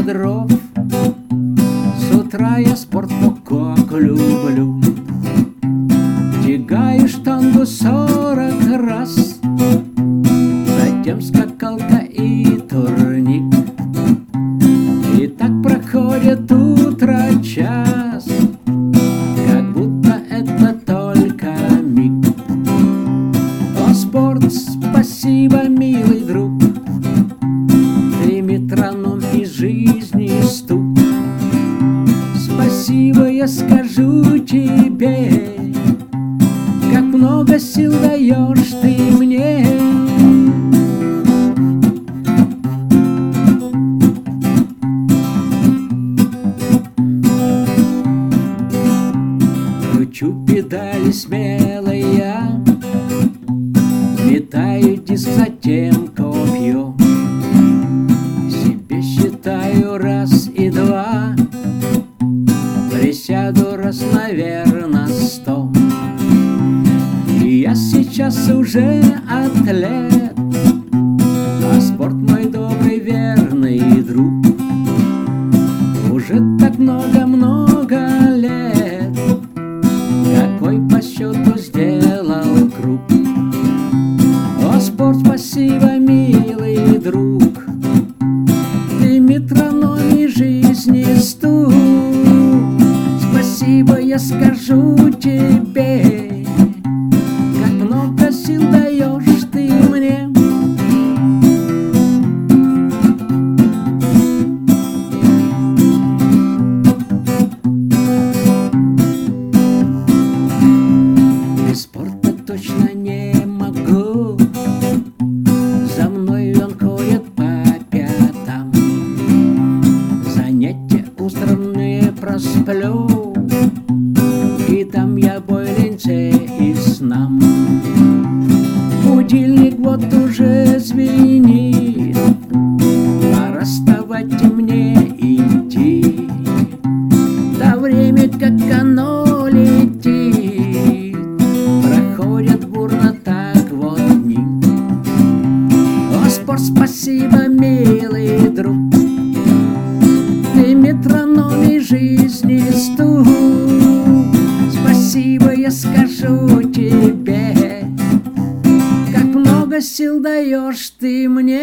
дров. С утра я спорт как люблю. Тягаю штангу 40 раз, затем скакалка и турник. И так проходит утро час, как будто это только миг. О, спорт, спасибо, милый друг, ты метроном и жизни стук. Спасибо я скажу тебе, как много сил даешь ты мне. Кручу педали смело я, метаю диск, затем копью. Себе считаю раз и два, присяду раз, наверно, 100. И я сейчас уже атлет, а спорт мой добрый, верный друг. Уже так много-много лет, какой по счету сделал круг. О, спорт, спасибо, милый друг, ты метроном и жизни стук. Спасибо я скажу тебе, как много сил даешь ты мне. Без спорта точно не могу, за мной он ходит по пятам. Занятия утренние просплю, и там я бой ленце и снам. Будильник вот уже звенит, пора вставать и мне идти. Да время, как оно летит, проходят бурно так вот дни. О, спорт, спасибо, милый друг, ты метроном и жизни стук. Спасибо я скажу тебе, как много сил даешь ты мне.